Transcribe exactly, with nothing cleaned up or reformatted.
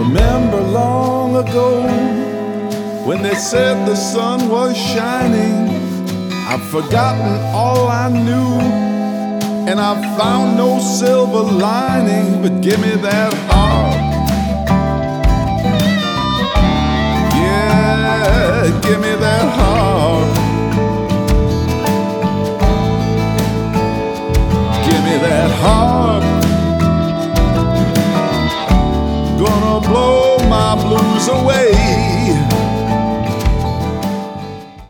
remember long ago when they said the sun was shining. I've forgotten all I knew, and I've found no silver lining. But give me that